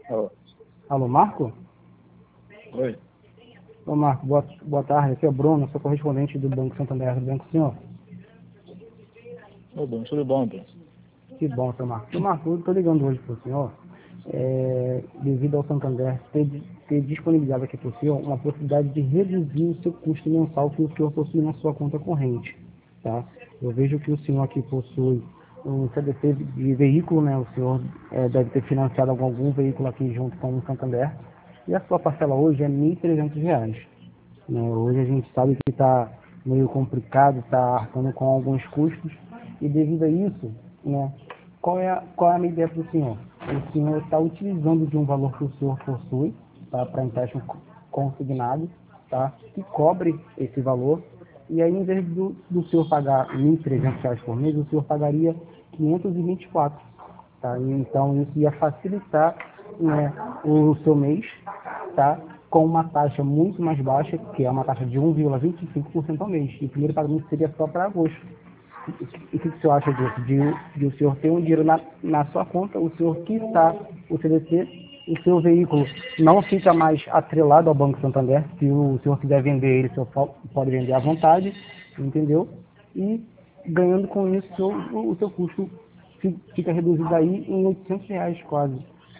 Alô. Alô, Marco? Oi. Ô, Marco, boa tarde. Aqui é o Bruno, sou correspondente do Banco Santander. Tudo bem com o senhor? Ô, Bruno, tudo bom, Bruno? Que bom, seu Marco. Seu Marco, eu estou ligando hoje para o senhor, devido ao Santander ter disponibilizado aqui para o senhor uma possibilidade de reduzir o seu custo mensal que o senhor possui na sua conta corrente. Tá? Eu vejo que o senhor aqui possui um CDC de veículo, né? O senhor deve ter financiado algum veículo aqui junto com o Santander. E a sua parcela hoje é R$ 1.300. Né? Hoje a gente sabe que está meio complicado, está arcando com alguns custos, e devido a isso, né, qual é a minha ideia para o senhor? O senhor está utilizando de um valor que o senhor possui, tá, para empréstimo consignado, tá, que cobre esse valor, e aí, em vez do senhor pagar R$ 1.300 por mês, o senhor pagaria 524. Tá? Então isso ia facilitar, né, o seu mês, tá? Com uma taxa muito mais baixa, que é uma taxa de 1,25% ao mês. E o primeiro pagamento seria só para agosto. E o que o senhor acha disso? De o senhor ter um dinheiro na sua conta, o senhor quitar o CDC, o seu veículo não fica mais atrelado ao Banco Santander. Se o senhor quiser vender ele, o senhor pode vender à vontade, entendeu? E ganhando com isso, o seu custo fica reduzido aí em R$ 800 quase.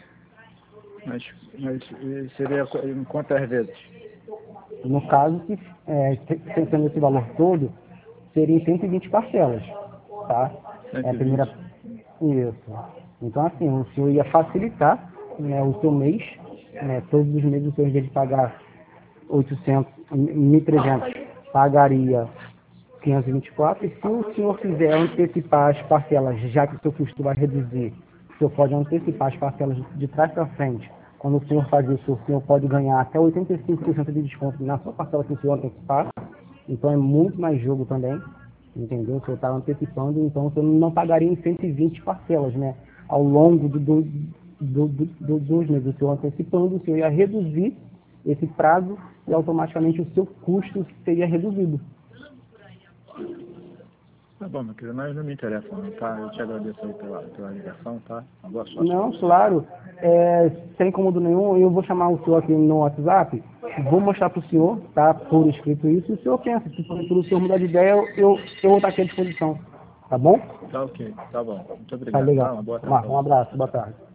Mas seria em quantas vezes? No caso, sendo esse valor todo, seria em 120 parcelas, tá? É a primeira. 120. Isso. Então, assim, o senhor ia facilitar, né, o seu mês, né? Todos os meses o senhor, em vez de pagar 800, 1.300, pagaria 524. E se o senhor quiser antecipar as parcelas, já que o seu custo vai reduzir, o senhor pode antecipar as parcelas de trás para frente. Quando o senhor faz isso, o senhor pode ganhar até 85% de desconto na sua parcela que o senhor antecipar. Então é muito mais jogo também, entendeu? O senhor está antecipando, então o senhor não pagaria em 120 parcelas, né? Ao longo dos meses, o senhor antecipando, o senhor ia reduzir esse prazo e automaticamente o seu custo seria reduzido. Tá bom, meu querido, mas não me interessa não, tá? Eu te agradeço aí pela ligação, tá? Boa sorte pra Não, você. claro, sem incômodo nenhum, eu vou chamar o senhor aqui no WhatsApp, vou mostrar para o senhor, tá, por escrito isso, e o senhor pensa, se for o senhor mudar de ideia, eu vou estar aqui à disposição, tá bom? Tá ok, tá bom. Muito Tá obrigado, tá? legal. Uma boa tarde pra Marco, um você. abraço, Tchau, boa tchau. tarde.